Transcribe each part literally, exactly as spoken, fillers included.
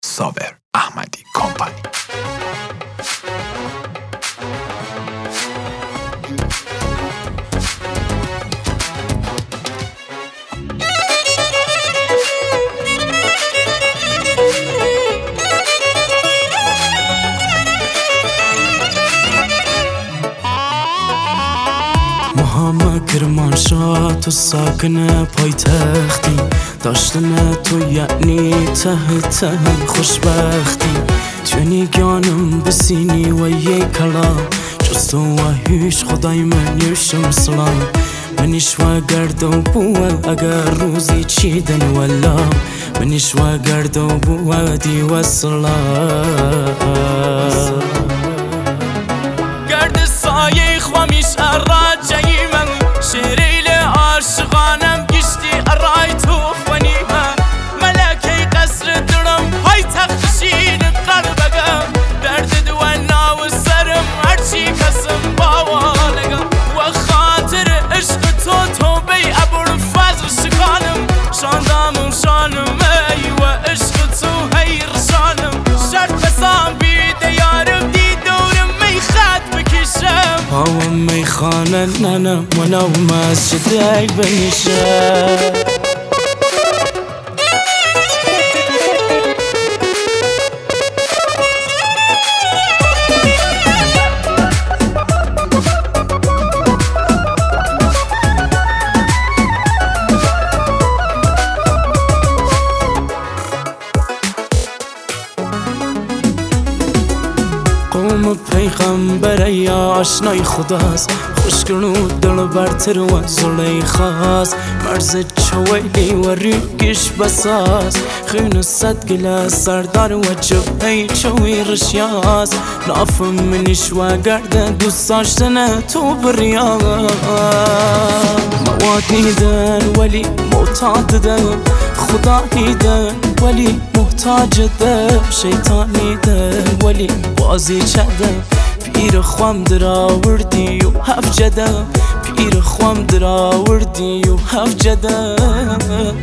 صابر احمدی کمپانی. محمد کرمانشاه تو ساکن پایتختی، داشتن تو یعنی ته ته خوشبختی. توی گانم بسینی و یک کلام جز تو و هیچ خدای من یوشم سلام. منیش و گرد و بوه اگر روزی چیدن ولا، منیش و گرد و بوه دی و سلام. گرد سایه خوامیش اراجعی من، شیریل عاشقانم گشتی ارای تو خونیمه. ملکه قصر درم های تخشین قلبگم، درد دوانا و سرم هرچی کسم باوانگم. و خاطر عشق تو تو بی ابوالفضل شکانم، شاندامم شانم ای و عشق تو هی رشانم. شرط بسام بیده یارم دی دورم می خط بکشم، هاوم می خانه ننم و نو مسجد ای بنشم. قوم پیغمبر یا آشنای خداست، خوشگلو دل برتر و زلیخاست. مرز چویلی و ریگش بساز، خون صد گلاس سردار و جبهی چوی رشیاست. نافم منیش و گرد دوست داشتن تو بریاست. مواد نیدن ولی معتاد دم، خدا نیدن ولی محتاج دم. شیطان نیدن ولی بازی چدم، پیر خوام در آوردی و هف جدم. پیر خوام در آوردی و هف جدم.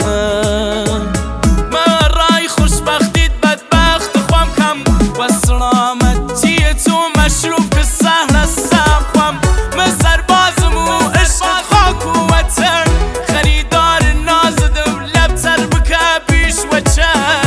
من رای خوشبختیت بدبخت خوام کم، و سلامتی تو مشروب که سهل استم خوام. من سربازم و عشق خاک و وطن، خریدار نازدم لب تر بکه پیش و چن.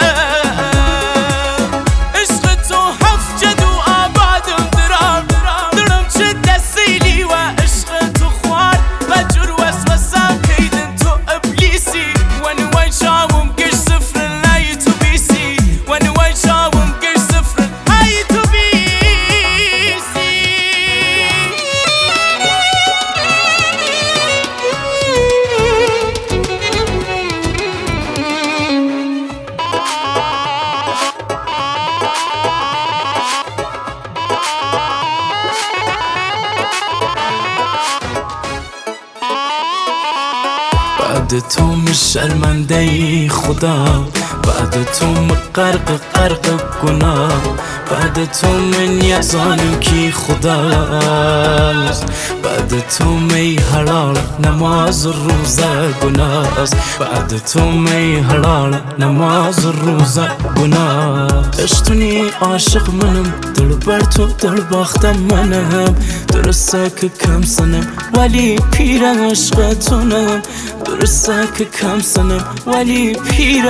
بعد تو من شرمنده ای خدا، بعد تو من غرق غرق گناه. بعد تو من یزانم کی خداست، بعد تو می حلال نماز روزه گناست. بعد تو می حلال نماز روزه گناه. عشقتونی عاشق منم، دل بر تو دل باختم منم. درسته که کم سنم ولی پیر عشقتونم، درسته که کم سنم ولی پیر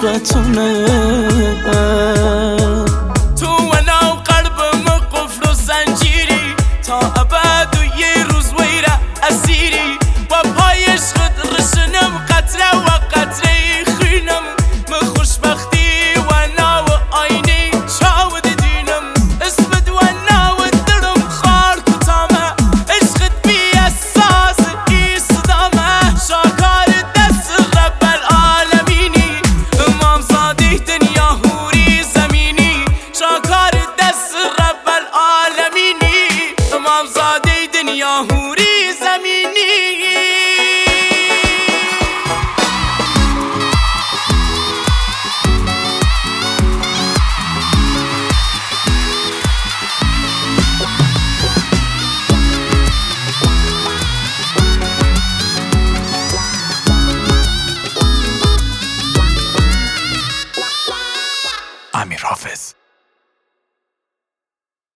عشقتونم. تو و نو قلبم قفل و زنجیری، تا ابد و یه روز ویره اسیری. و پای عشقت رشنم قطره و قطره خینم. من خوشبختی و نو آینی چاود دینم. اسمت و نو درم خار کتامه، عشقت بی اساس ایستامه. شاکار دست رب العالمینی، امام صادق دنیا امیر حافظ.